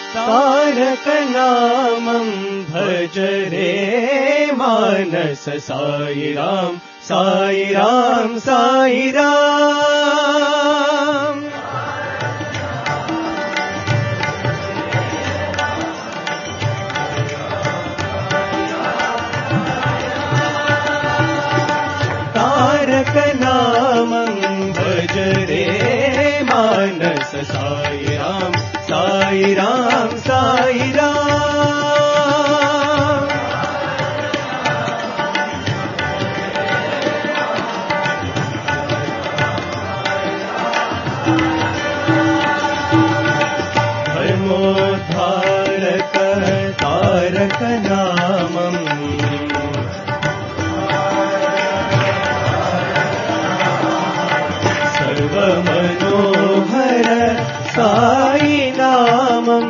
तारक नामं भज रे मानस साई राम साई राम साई राम। तारक नामं भज रे मानस साई राम साई राम साई राम। धर्मोद्धारक तारक नामं सर्वमनोहर साई नामं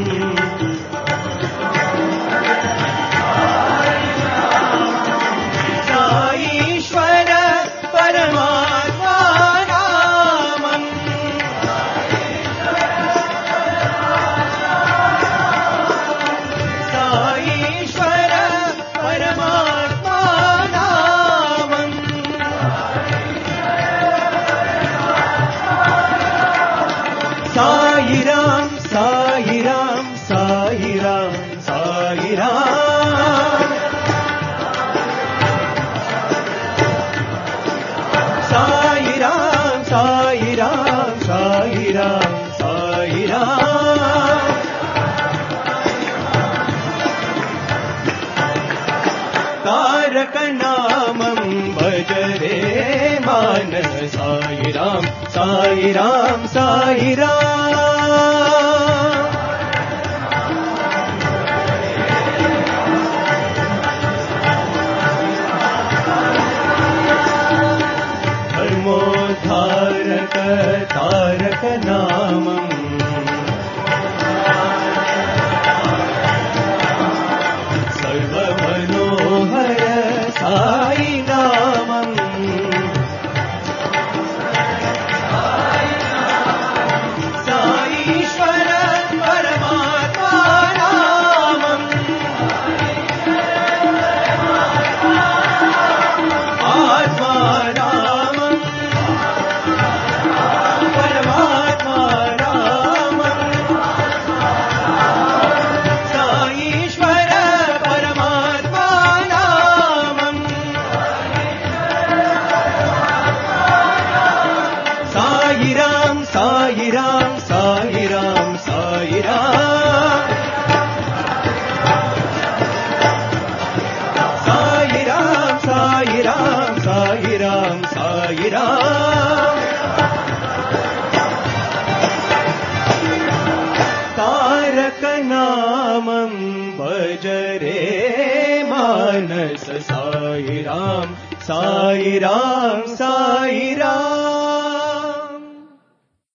साईश्वर परमात्मा नामं साईश्वर परमात्मा नामं साई राम साई राम साई राम साई राम। साई राम साई राम साई राम साई राम। तारक नामं भज रे मानस साई राम साई राम साई राम। धर्मोद्धारक तारक नामं सर्वमनोहर साई नामं साईश्वर परमात्मा नामं आत्मा नामं परमात्मा नामं साईश्वर परमात्मा नामं साई राम साई राम साई राम साई राम। साई राम साई राम साई राम साई राम। तारक नामं भज रे मानस साई राम साई राम साई राम।